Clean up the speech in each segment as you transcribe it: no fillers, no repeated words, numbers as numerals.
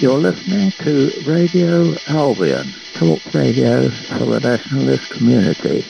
You're listening to Radio Albion, talk radio for the nationalist community.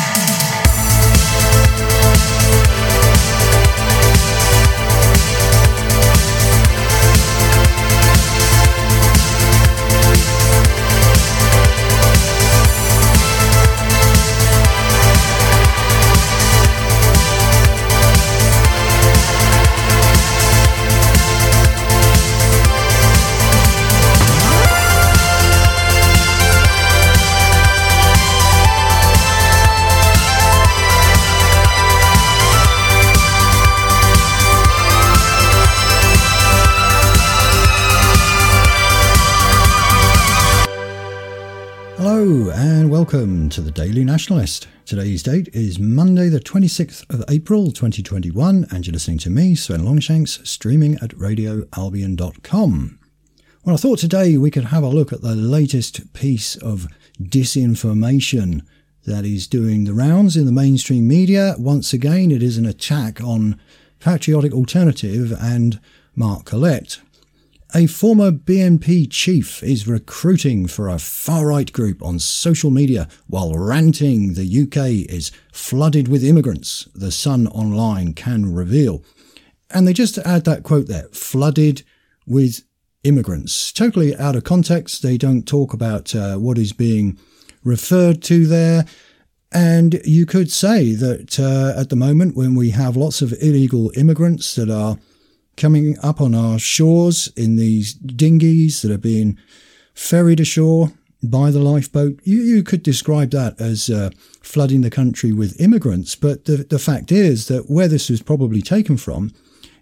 Welcome to the Daily Nationalist. Today's date is Monday the 26th of April 2021 and you're listening to me, Sven Longshanks, streaming at radioalbion.com. Well, I thought today we could have a look at the latest piece of disinformation that is doing the rounds in the mainstream media. Once again, it is an attack on Patriotic Alternative and Mark Collett. A former BNP chief is recruiting for a far-right group on social media while ranting the UK is flooded with immigrants, the Sun Online can reveal. And they just add that quote there, flooded with immigrants. Totally out of context. They don't talk about what is being referred to there. And you could say that at the moment when we have lots of illegal immigrants that are coming up on our shores in these dinghies that are being ferried ashore by the lifeboat, you could describe that as flooding the country with immigrants. But the fact is that where this was probably taken from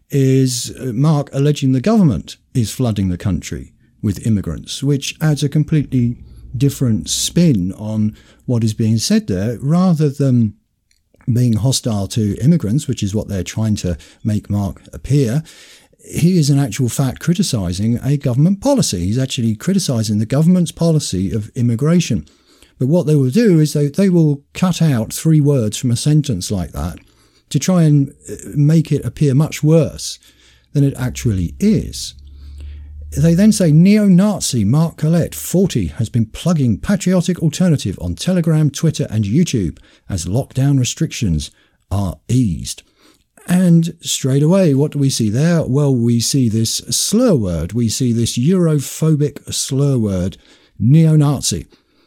is Mark alleging the government is flooding the country with immigrants, which adds a completely different spin on what is being said there, rather than being hostile to immigrants, which is what they're trying to make Mark appear. He is in actual fact criticising a government policy. He's actually criticising the government's policy of immigration. But what they will do is they will cut out 3 words from a sentence like that to try and make it appear much worse than it actually is. They then say neo-Nazi Mark Collett, 40, has been plugging Patriotic Alternative on Telegram, Twitter and YouTube as lockdown restrictions are eased. And straight away, what do we see there? Well, we see this slur word. We see this Europhobic slur word, neo-Nazi,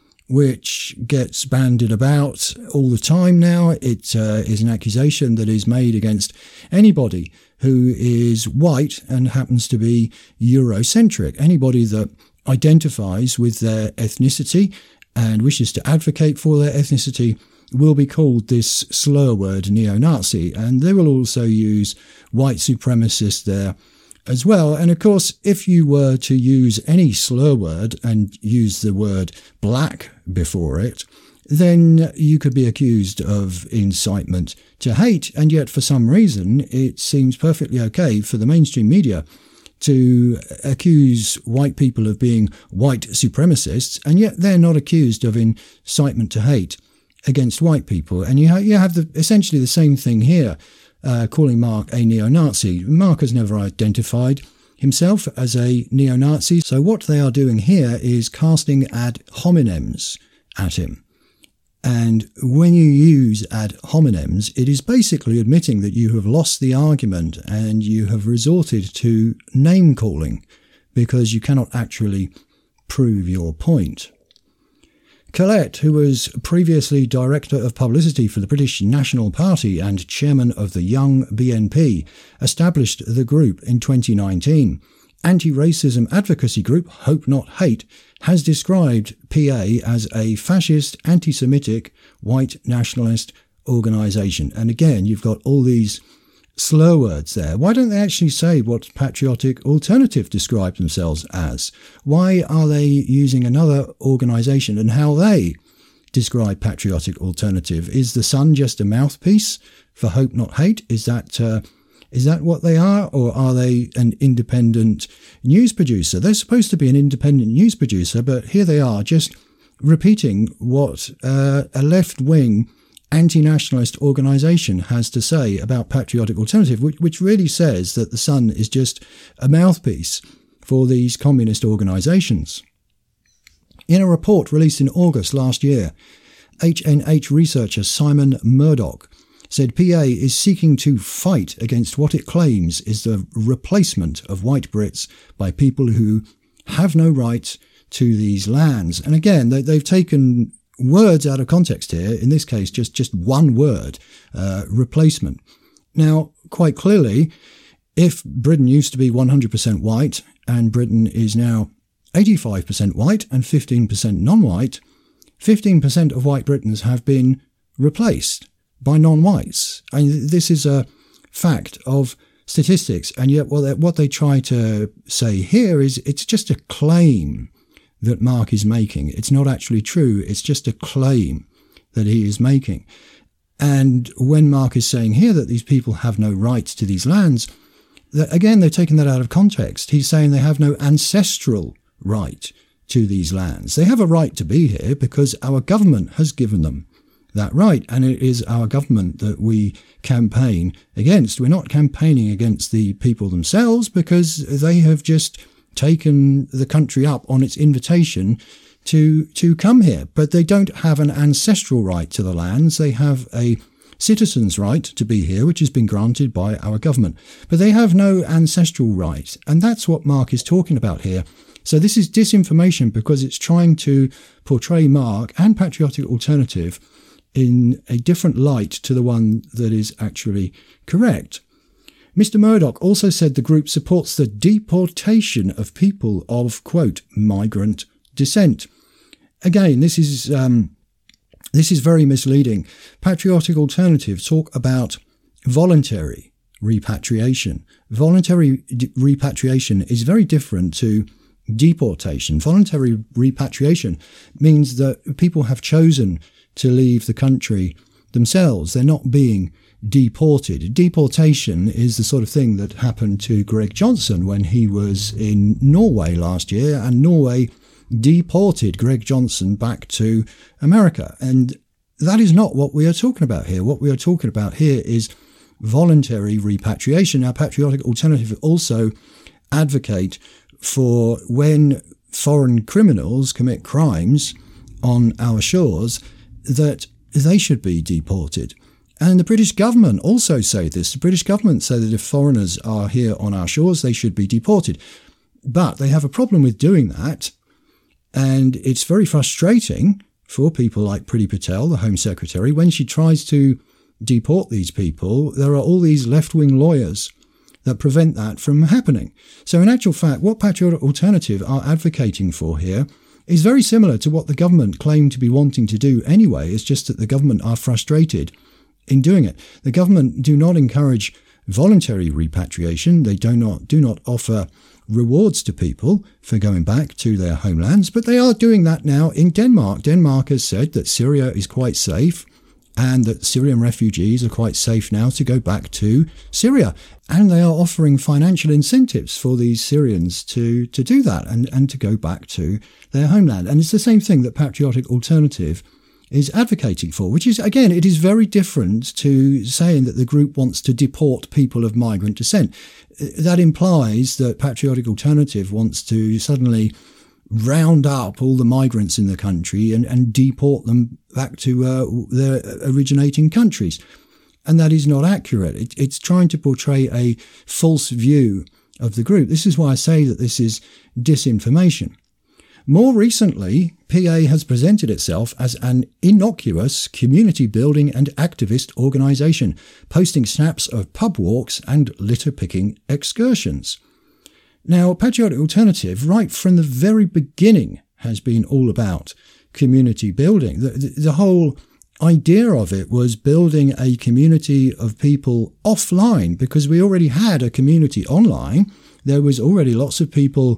which gets bandied about all the time now. It is an accusation that is made against anybody who is white and happens to be Eurocentric. Anybody that identifies with their ethnicity and wishes to advocate for their ethnicity will be called this slur word neo-Nazi. And they will also use white supremacist there as well. And of course, if you were to use any slur word and use the word black before it, then you could be accused of incitement to hate. And yet, for some reason, it seems perfectly okay for the mainstream media to accuse white people of being white supremacists, and yet they're not accused of incitement to hate against white people. And you have essentially the same thing here, calling Mark a neo-Nazi. Mark has never identified himself as a neo-Nazi. So what they are doing here is casting ad hominems at him. And when you use ad hominems, it is basically admitting that you have lost the argument and you have resorted to name-calling because you cannot actually prove your point. Collett, who was previously Director of Publicity for the British National Party and Chairman of the Young BNP, established the group in 2019. Anti-racism advocacy group Hope Not Hate has described PA as a fascist, anti-Semitic, white nationalist organisation. And again, you've got all these slur words there. Why don't they actually say what Patriotic Alternative describe themselves as? Why are they using another organisation and how they describe Patriotic Alternative? Is the Sun just a mouthpiece for Hope Not Hate? Is that what they are? Or are they an independent news producer? They're supposed to be an independent news producer, but here they are just repeating what a left-wing anti-nationalist organisation has to say about Patriotic Alternative, which really says that the Sun is just a mouthpiece for these communist organisations. In a report released in August last year, HNH researcher Simon Murdoch said PA is seeking to fight against what it claims is the replacement of white Brits by people who have no right to these lands. And again, they've taken words out of context here, in this case just one word, replacement. Now, quite clearly, if Britain used to be 100% white and Britain is now 85% white and 15% non-white, 15% of white Britons have been replaced by non-whites. And this is a fact of statistics, and yet what they try to say here is it's just a claim that Mark is making. It's not actually true. It's just a claim that he is making. And when Mark is saying here that these people have no right to these lands, again, they've taken that out of context. He's saying they have no ancestral right to these lands. They have a right to be here because our government has given them that right, and it is our government that we campaign against. We're not campaigning against the people themselves because they have just taken the country up on its invitation to come here. But they don't have an ancestral right to the lands. They have a citizen's right to be here, which has been granted by our government. But they have no ancestral right. And that's what Mark is talking about here. So this is disinformation because it's trying to portray Mark and Patriotic Alternative in a different light to the one that is actually correct. Mr. Murdoch also said the group supports the deportation of people of, quote, migrant descent. Again, this is very misleading. Patriotic Alternative talk about voluntary repatriation. Voluntary repatriation is very different to deportation. Voluntary repatriation means that people have chosen to leave the country themselves. They're not being deported. Deportation is the sort of thing that happened to Greg Johnson when he was in Norway last year, and Norway deported Greg Johnson back to America. And that is not what we are talking about here. What we are talking about here is voluntary repatriation. Now, Patriotic Alternative also advocate for when foreign criminals commit crimes on our shores, that they should be deported. And the British government also say this. The British government say that if foreigners are here on our shores, they should be deported. But they have a problem with doing that. And it's very frustrating for people like Priti Patel, the Home Secretary. When she tries to deport these people, there are all these left-wing lawyers that prevent that from happening. So in actual fact, what Patriotic Alternative are advocating for here is very similar to what the government claimed to be wanting to do anyway. It's just that the government are frustrated in doing it. The government do not encourage voluntary repatriation. They do not offer rewards to people for going back to their homelands, but they are doing that now in Denmark. Denmark has said that Syria is quite safe and that Syrian refugees are quite safe now to go back to Syria. And they are offering financial incentives for these Syrians to do that and to go back to their homeland. And it's the same thing that Patriotic Alternative is advocating for, which is, again, it is very different to saying that the group wants to deport people of migrant descent. That implies that Patriotic Alternative wants to suddenly round up all the migrants in the country and deport them back to their originating countries. And that is not accurate. It's trying to portray a false view of the group. This is why I say that this is disinformation. More recently, PA has presented itself as an innocuous community building and activist organisation, posting snaps of pub walks and litter-picking excursions. Now, Patriotic Alternative, right from the very beginning, has been all about community building. The whole idea of it was building a community of people offline, because we already had a community online. There was already lots of people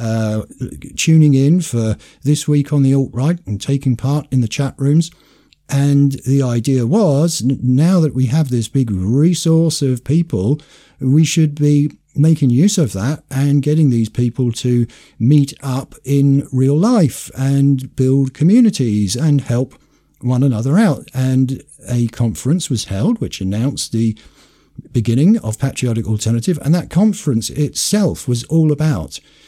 tuning in for This Week on the Alt-Right and taking part in the chat rooms. And the idea was, now that we have this big resource of people, we should be making use of that and getting these people to meet up in real life and build communities and help one another out. And a conference was held which announced the beginning of Patriotic Alternative, and that conference itself was all about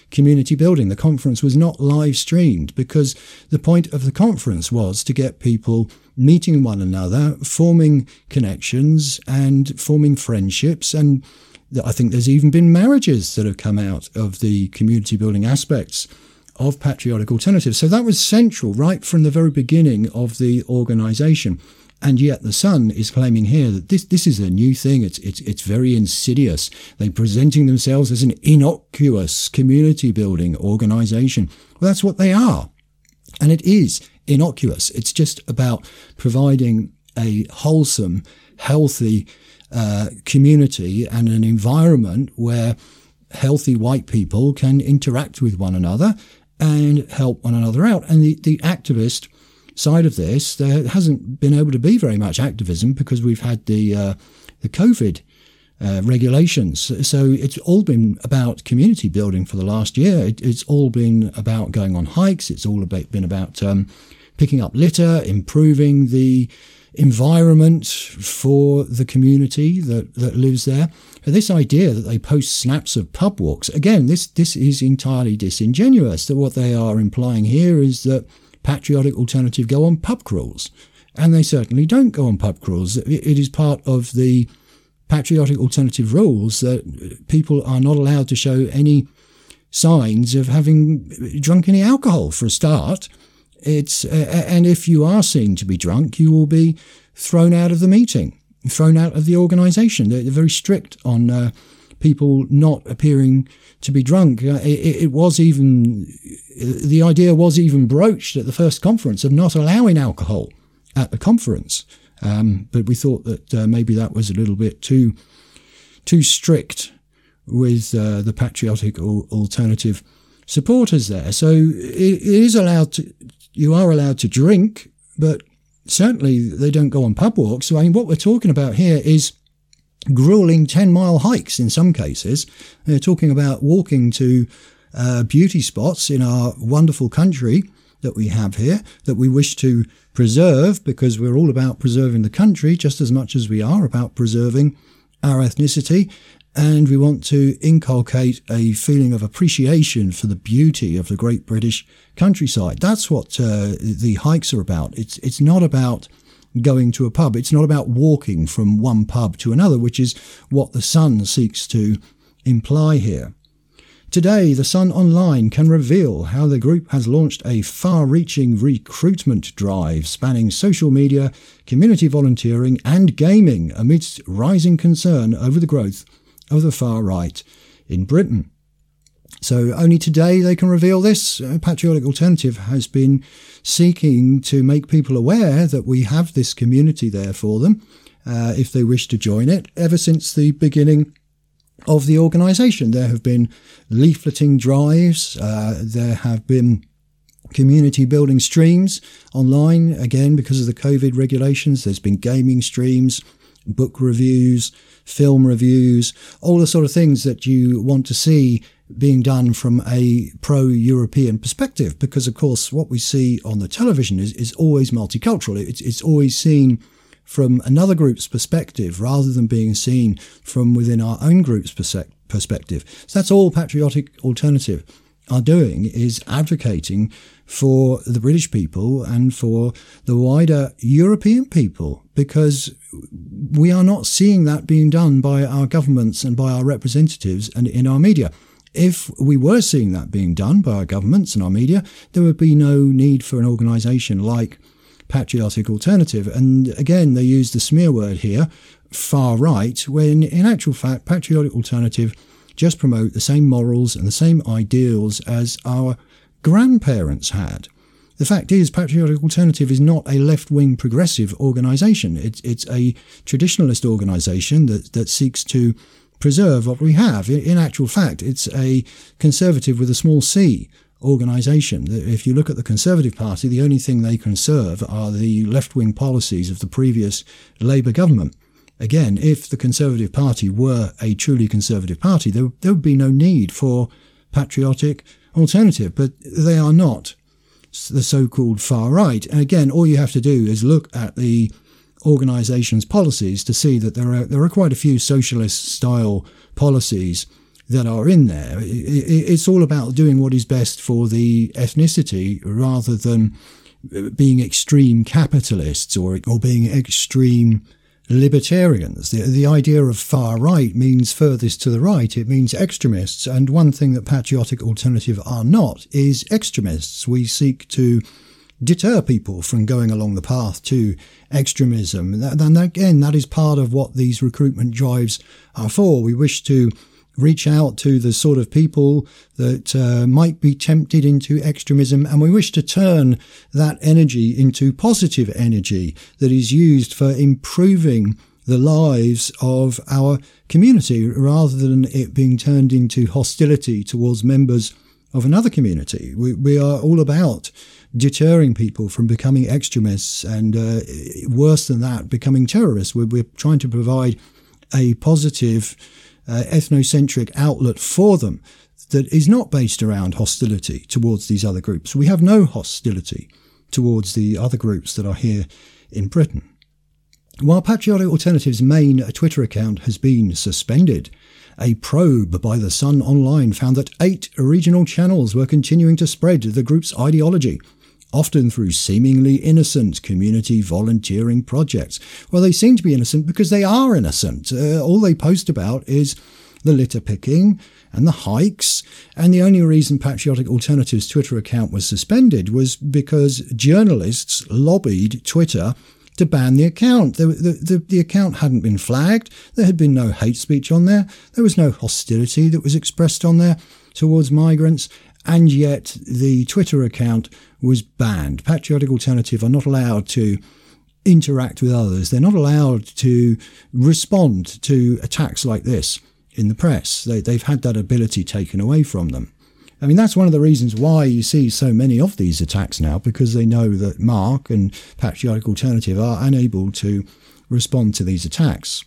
community building. The conference was not live streamed because the point of the conference was to get people meeting one another, forming connections and forming friendships. And I think there's even been marriages that have come out of the community building aspects of Patriotic Alternative. So that was central right from the very beginning of the organisation. And yet the Sun is claiming here that this is a new thing. It's very insidious. They're presenting themselves as an innocuous community building organisation. Well, that's what they are. And it is innocuous. It's just about providing a wholesome, healthy community and an environment where healthy white people can interact with one another and help one another out. And the activist side of this, there hasn't been able to be very much activism because we've had the COVID regulations. So it's all been about community building for the last year. It's all been about going on hikes. It's all been about picking up litter, improving the environment for the community that lives there. And this idea that they post snaps of pub walks, again, this is entirely disingenuous. That what they are implying here is that Patriotic Alternative go on pub crawls, and they certainly don't go on pub crawls. It is part of the Patriotic Alternative rules that people are not allowed to show any signs of having drunk any alcohol for a start. And if you are seen to be drunk, you will be thrown out of the meeting, thrown out of the organisation. They're very strict on people not appearing to be drunk. The idea was even broached at the first conference of not allowing alcohol at the conference. But we thought that maybe that was a little bit too strict with the Patriotic Alternative supporters there. So you are allowed to drink, but certainly they don't go on pub walks. So I mean, what we're talking about here is grueling 10-mile hikes in some cases. They're talking about walking to beauty spots in our wonderful country that we have here, that we wish to preserve, because we're all about preserving the country just as much as we are about preserving our ethnicity. And we want to inculcate a feeling of appreciation for the beauty of the great British countryside. That's what the hikes are about. It's not about going to a pub. It's not about walking from one pub to another, which is what the Sun seeks to imply here. Today, the Sun Online can reveal how the group has launched a far-reaching recruitment drive spanning social media, community volunteering and gaming amidst rising concern over the growth of the far right in Britain. So only today they can reveal this. Patriotic Alternative has been seeking to make people aware that we have this community there for them if they wish to join it ever since the beginning of the organisation. There have been leafleting drives, there have been community building streams online, again because of the COVID regulations. There's been gaming streams, book reviews, film reviews, all the sort of things that you want to see being done from a pro-European perspective, because of course what we see on the television is always multicultural. It's always seen from another group's perspective rather than being seen from within our own group's perspective. So that's all Patriotic Alternative are doing, is advocating for the British people and for the wider European people, because we are not seeing that being done by our governments and by our representatives and in our media. If we were seeing that being done by our governments and our media, there would be no need for an organisation like Patriotic Alternative. And again, they use the smear word here, far right, when in actual fact, Patriotic Alternative just promote the same morals and the same ideals as our grandparents had. The fact is, Patriotic Alternative is not a left-wing progressive organisation. It's a traditionalist organisation that seeks to preserve what we have. In actual fact, it's a conservative with a small c organisation. If you look at the Conservative Party, the only thing they conserve are the left-wing policies of the previous Labour government. Again, if the Conservative Party were a truly Conservative Party, there would be no need for Patriotic Alternative, but they are not the so-called far right. And again, all you have to do is look at the organisation's policies to see that there are quite a few socialist-style policies that are in there. It's all about doing what is best for the ethnicity rather than being extreme capitalists or being extreme libertarians. The idea of far right means furthest to the right. It means extremists. And one thing that Patriotic Alternative are not is extremists. We seek to deter people from going along the path to extremism. And again, that is part of what these recruitment drives are for. We wish to reach out to the sort of people that might be tempted into extremism, and we wish to turn that energy into positive energy that is used for improving the lives of our community rather than it being turned into hostility towards members of another community. We are all about deterring people from becoming extremists and, worse than that, becoming terrorists. We're trying to provide a positive ethnocentric outlet for them that is not based around hostility towards these other groups. We have no hostility towards the other groups that are here in Britain. While Patriotic Alternative's main Twitter account has been suspended, a probe by The Sun Online found that 8 regional channels were continuing to spread the group's ideology, often through seemingly innocent community volunteering projects. Well, they seem to be innocent because they are innocent. All they post about is the litter picking and the hikes, and the only reason Patriotic Alternative's Twitter account was suspended was because journalists lobbied Twitter to ban the account. The account hadn't been flagged. There had been no hate speech on there. There was no hostility that was expressed on there towards migrants. And yet the Twitter account was banned. Patriotic Alternative are not allowed to interact with others. They're not allowed to respond to attacks like this in the press. They've had that ability taken away from them. I mean, that's one of the reasons why you see so many of these attacks now, because they know that Mark and Patriotic Alternative are unable to respond to these attacks.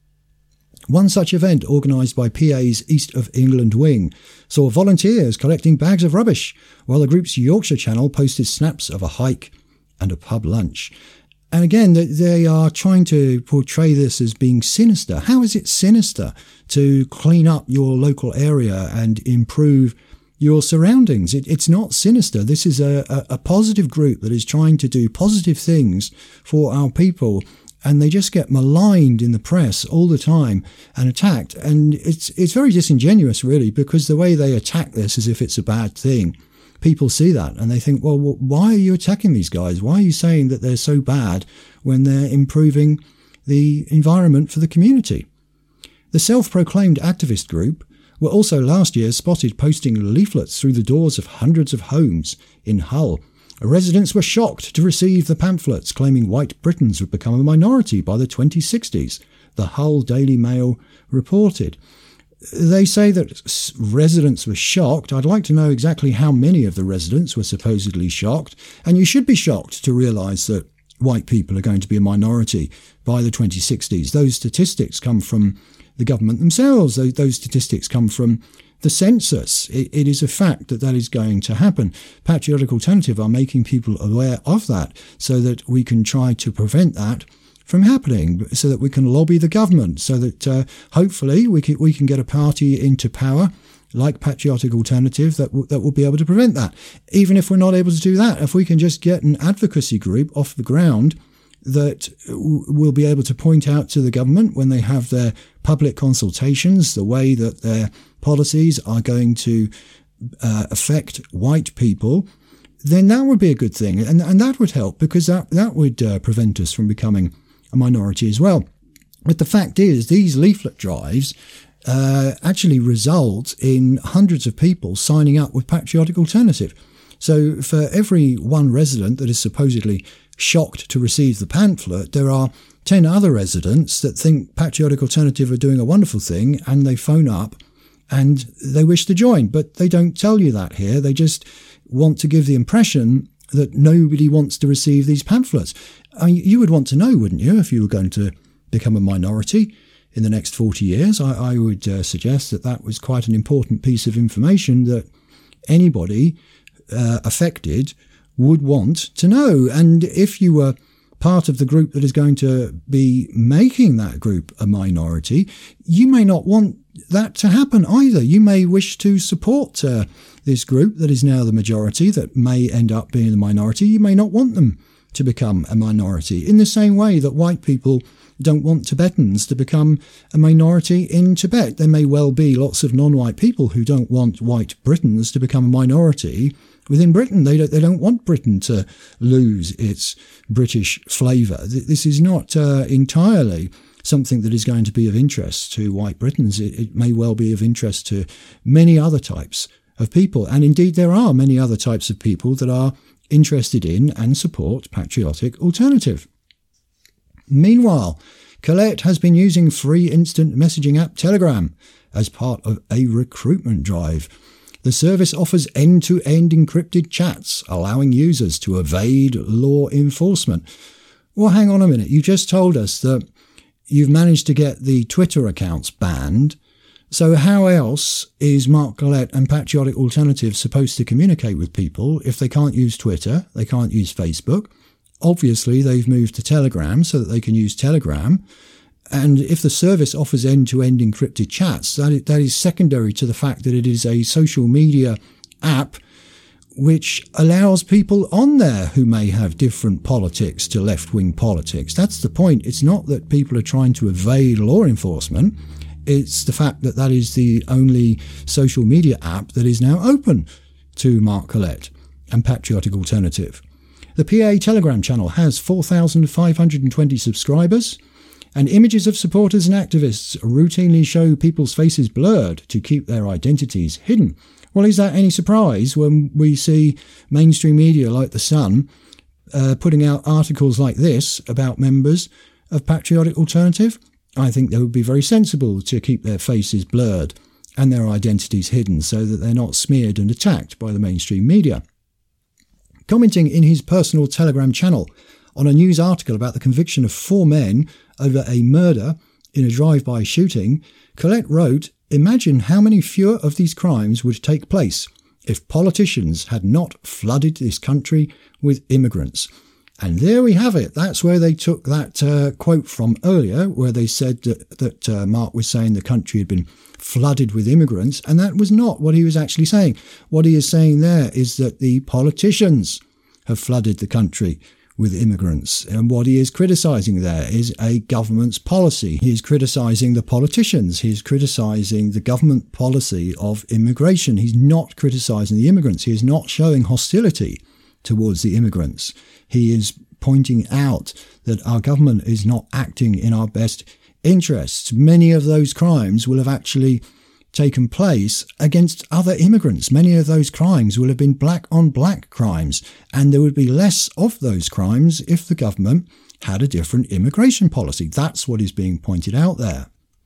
One such event, organised by PA's East of England wing, saw volunteers collecting bags of rubbish, while the group's Yorkshire channel posted snaps of a hike and a pub lunch. And again, they are trying to portray this as being sinister. How is it sinister to clean up your local area and improve your surroundings? It's not sinister. This is a positive group that is trying to do positive things for our people, and they just get maligned in the press all the time and attacked. And it's very disingenuous, really, because the way they attack this as if it's a bad thing, people see that and they think, well, why are you attacking these guys? Why are you saying that they're so bad when they're improving the environment for the community? The self-proclaimed activist group were also last year spotted posting leaflets through the doors of hundreds of homes in Hull. Residents were shocked to receive the pamphlets claiming white Britons would become a minority by the 2060s, the Hull Daily Mail reported. They say that residents were shocked. I'd like to know exactly how many of the residents were supposedly shocked, and you should be shocked to realise that white people are going to be a minority by the 2060s. Those statistics come from the government themselves. Those statistics come from the census. It is a fact that is going to happen. Patriotic Alternative are making people aware of that so that we can try to prevent that from happening, so that we can lobby the government, so that hopefully we can get a party into power like Patriotic Alternative that will be able to prevent that. Even if we're not able to do that, if we can just get an advocacy group off the ground that will be able to point out to the government when they have their public consultations the way that their policies are going to affect white people, then that would be a good thing. And that would help, because that would prevent us from becoming a minority as well. But the fact is, these leaflet drives actually result in hundreds of people signing up with Patriotic Alternative. So for every one resident that is supposedly shocked to receive the pamphlet, there are 10 other residents that think Patriotic Alternative are doing a wonderful thing, and they phone up and they wish to join. But they don't tell you that here. They just want to give the impression that nobody wants to receive these pamphlets. I mean, you would want to know, wouldn't you, if you were going to become a minority in the next 40 years? I would suggest that was quite an important piece of information that anybody affected would want to know. And if you were part of the group that is going to be making that group a minority, you may not want that to happen either. You may wish to support this group that is now the majority, that may end up being the minority. You may not want them to become a minority, in the same way that white people don't want Tibetans to become a minority in Tibet. There may well be lots of non-white people who don't want white Britons to become a minority within Britain. They don't want Britain to lose its British flavour. This is not entirely something that is going to be of interest to white Britons. It may well be of interest to many other types of people. And indeed, there are many other types of people that are interested in and support Patriotic Alternative. Meanwhile, Colette has been using free instant messaging app Telegram as part of a recruitment drive. The service offers end-to-end encrypted chats, allowing users to evade law enforcement. Well, hang on a minute. You just told us that you've managed to get the Twitter accounts banned. So how else is Mark Colette and Patriotic Alternative supposed to communicate with people if they can't use Twitter, they can't use Facebook? Obviously, they've moved to Telegram so that they can use Telegram. And if the service offers end-to-end encrypted chats, that is secondary to the fact that it is a social media app which allows people on there who may have different politics to left-wing politics. That's the point. It's not that people are trying to evade law enforcement. It's the fact that that is the only social media app that is now open to Mark Colette and Patriotic Alternative. The PA Telegram channel has 4,520 subscribers, and images of supporters and activists routinely show people's faces blurred to keep their identities hidden. Well, is that any surprise when we see mainstream media like The Sun putting out articles like this about members of Patriotic Alternative? I think they would be very sensible to keep their faces blurred and their identities hidden so that they're not smeared and attacked by the mainstream media. Commenting in his personal Telegram channel on a news article about the conviction of 4 men over a murder in a drive-by shooting, Colette wrote, "Imagine how many fewer of these crimes would take place if politicians had not flooded this country with immigrants." And there we have it. That's where they took that quote from earlier, where they said that Mark was saying the country had been flooded with immigrants, and that was not what he was actually saying. What he is saying there is that the politicians have flooded the country with immigrants, and what he is criticising there is a government's policy. He is criticising the politicians. He is criticising the government policy of immigration. He's not criticising the immigrants. He is not showing hostility towards the immigrants. He is pointing out that our government is not acting in our best interests. Many of those crimes will have actually taken place against other immigrants. Many of those crimes will have been black-on-black crimes, and there would be less of those crimes if the government had a different immigration policy. That's what is being pointed out there.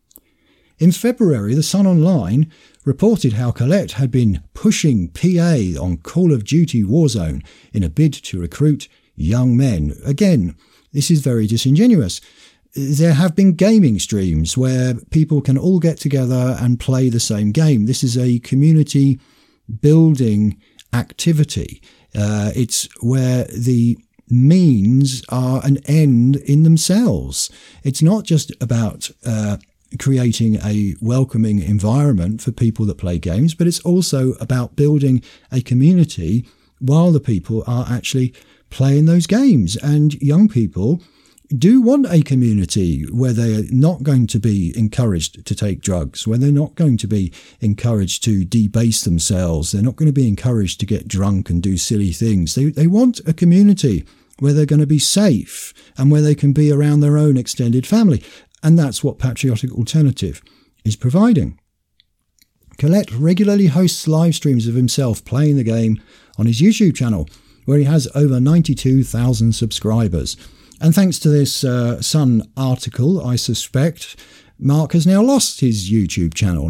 In February, The Sun Online reported how Colette had been pushing PA on Call of Duty Warzone in a bid to recruit young men. Again, this is very disingenuous. There have been gaming streams where people can all get together and play the same game. This is a community building activity. It's where the means are an end in themselves. It's not just about creating a welcoming environment for people that play games, but it's also about building a community while the people are actually playing those games. And young people do want a community where they're not going to be encouraged to take drugs, where they're not going to be encouraged to debase themselves, they're not going to be encouraged to get drunk and do silly things. They want a community where they're going to be safe and where they can be around their own extended family. And that's what Patriotic Alternative is providing. Colette regularly hosts live streams of himself playing the game on his YouTube channel, where he has over 92,000 subscribers. And thanks to this Sun article, I suspect Mark has now lost his YouTube channel.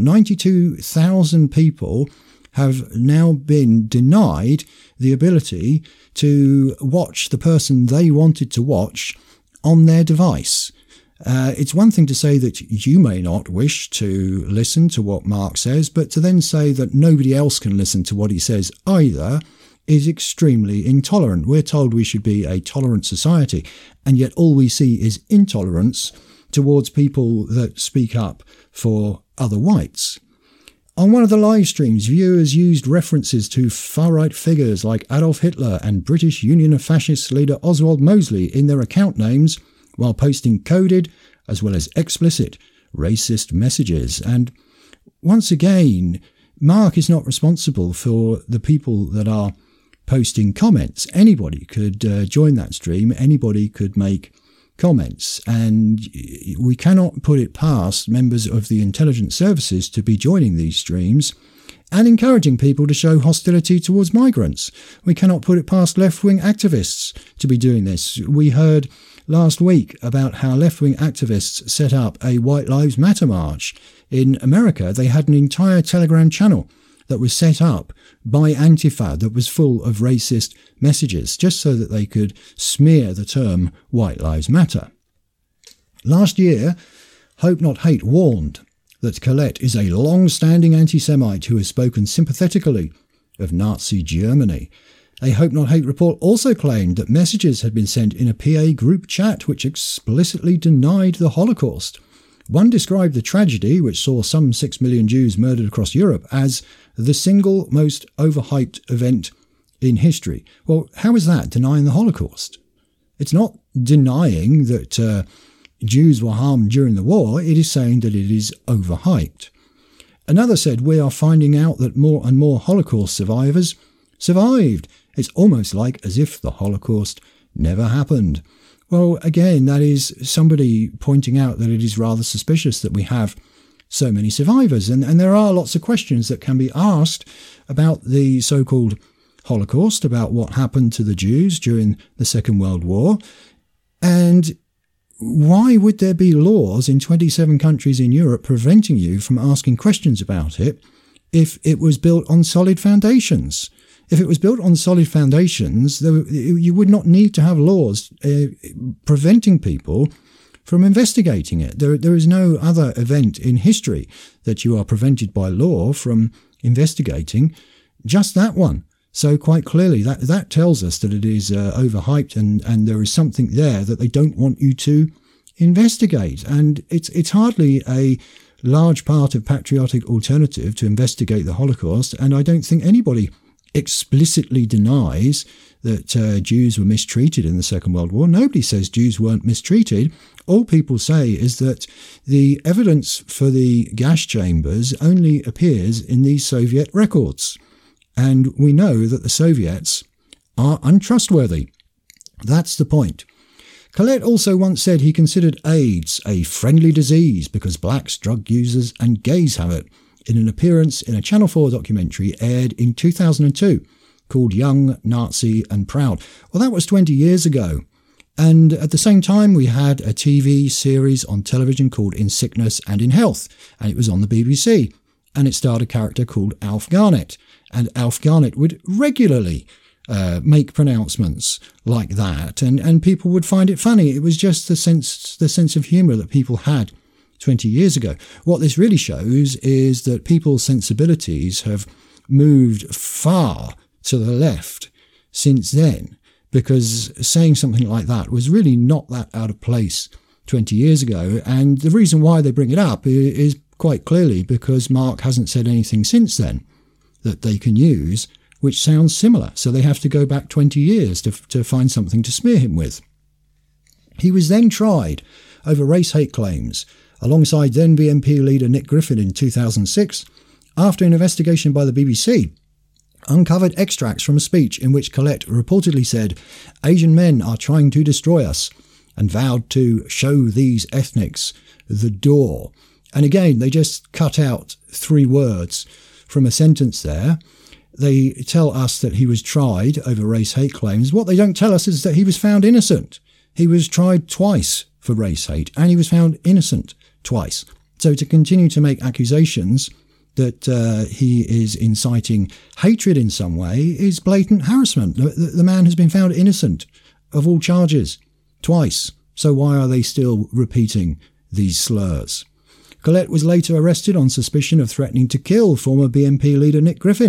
92,000 people have now been denied the ability to watch the person they wanted to watch on their device. It's one thing to say that you may not wish to listen to what Mark says, but to then say that nobody else can listen to what he says either is extremely intolerant. We're told we should be a tolerant society, and yet all we see is intolerance towards people that speak up for other whites. On one of the live streams, viewers used references to far-right figures like Adolf Hitler and British Union of Fascists leader Oswald Mosley in their account names, while posting coded as well as explicit racist messages. And once again, Mark is not responsible for the people that are posting comments. Anybody could join that stream, anybody could make comments, and we cannot put it past members of the intelligence services to be joining these streams and encouraging people to show hostility towards migrants. We cannot put it past left-wing activists to be doing this. We heard last week about how left-wing activists set up a White Lives Matter march in America. They had an entire Telegram channel that was set up by Antifa that was full of racist messages, just so that they could smear the term White Lives Matter. Last year, Hope Not Hate warned that Colette is a long-standing anti-Semite who has spoken sympathetically of Nazi Germany. A Hope Not Hate report also claimed that messages had been sent in a PA group chat which explicitly denied the Holocaust. One described the tragedy, which saw some 6 million Jews murdered across Europe, as the single most overhyped event in history. Well, how is that denying the Holocaust? It's not denying that Jews were harmed during the war. It is saying that it is overhyped. Another said, we are finding out that more and more Holocaust survivors survived. It's almost like as if the Holocaust never happened. Well, again, that is somebody pointing out that it is rather suspicious that we have so many survivors. And there are lots of questions that can be asked about the so-called Holocaust, about what happened to the Jews during the Second World War. And why would there be laws in 27 countries in Europe preventing you from asking questions about it if it was built on solid foundations? If it was built on solid foundations, you would not need to have laws preventing people from investigating it. There is no other event in history that you are prevented by law from investigating, just that one. So quite clearly, that tells us that it is overhyped, and there is something there that they don't want you to investigate. And it's hardly a large part of patriotic alternative to investigate the Holocaust, and I don't think anybody explicitly denies that Jews were mistreated in the Second World War. Nobody says Jews weren't mistreated. All people say is that the evidence for the gas chambers only appears in these Soviet records. And we know that the Soviets are untrustworthy. That's the point. Colette also once said he considered AIDS a friendly disease because blacks, drug users and gays have it, in an appearance in a Channel 4 documentary aired in 2002 called Young, Nazi and Proud. Well, that was 20 years ago. And at the same time, we had a TV series on television called In Sickness and in Health, and it was on the BBC. And it starred a character called Alf Garnett. And Alf Garnett would regularly make pronouncements like that, and people would find it funny. It was just the sense of humour that people had 20 years ago. What this really shows is that people's sensibilities have moved far to the left since then, because saying something like that was really not that out of place 20 years ago. And the reason why they bring it up is quite clearly because Mark hasn't said anything since then that they can use which sounds similar. So they have to go back 20 years to find something to smear him with. He was then tried over race hate claims alongside then BNP leader Nick Griffin in 2006, after an investigation by the BBC uncovered extracts from a speech in which Colette reportedly said, "Asian men are trying to destroy us," and vowed to show these ethnics the door. And again, they just cut out 3 words from a sentence there. They tell us that he was tried over race hate claims. What they don't tell us is that he was found innocent. He was tried twice for race hate, and he was found innocent twice. So to continue to make accusations that he is inciting hatred in some way is blatant harassment. The man has been found innocent of all charges twice. So why are they still repeating these slurs? Colette was later arrested on suspicion of threatening to kill former BNP leader Nick Griffin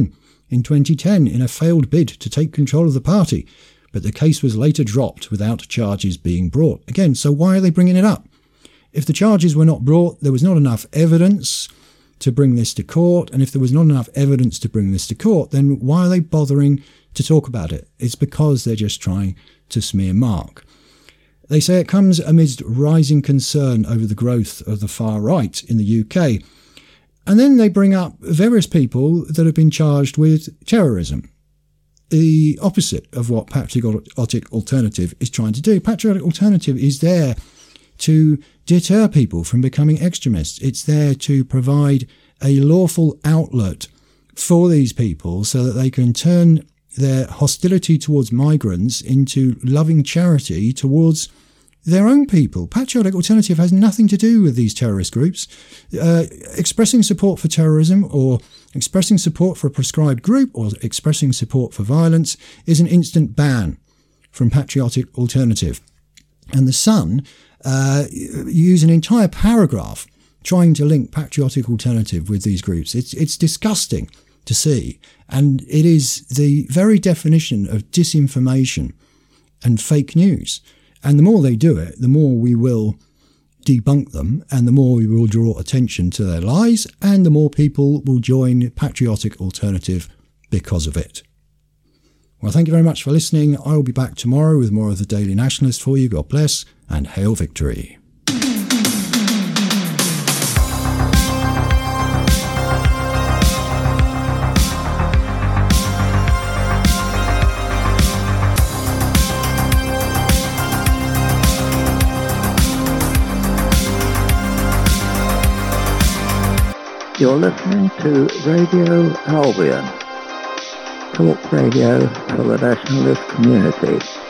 in 2010 in a failed bid to take control of the party, but the case was later dropped without charges being brought. Again, so why are they bringing it up? If the charges were not brought, there was not enough evidence to bring this to court, and if there was not enough evidence to bring this to court, then why are they bothering to talk about it? It's because they're just trying to smear Mark. They say it comes amidst rising concern over the growth of the far right in the UK. And then they bring up various people that have been charged with terrorism. The opposite of what Patriotic Alternative is trying to do. Patriotic Alternative is there to deter people from becoming extremists. It's there to provide a lawful outlet for these people so that they can turn their hostility towards migrants into loving charity towards their own people. Patriotic Alternative has nothing to do with these terrorist groups. Expressing support for terrorism or expressing support for a prescribed group or expressing support for violence is an instant ban from Patriotic Alternative. And The Sun use an entire paragraph trying to link Patriotic Alternative with these groups. It's disgusting to see. And it is the very definition of disinformation and fake news. And the more they do it, the more we will debunk them and the more we will draw attention to their lies and the more people will join Patriotic Alternative because of it. Well, thank you very much for listening. I will be back tomorrow with more of the Daily Nationalist for you. God bless and hail victory. You're listening to Radio Albion, talk radio for the nationalist community.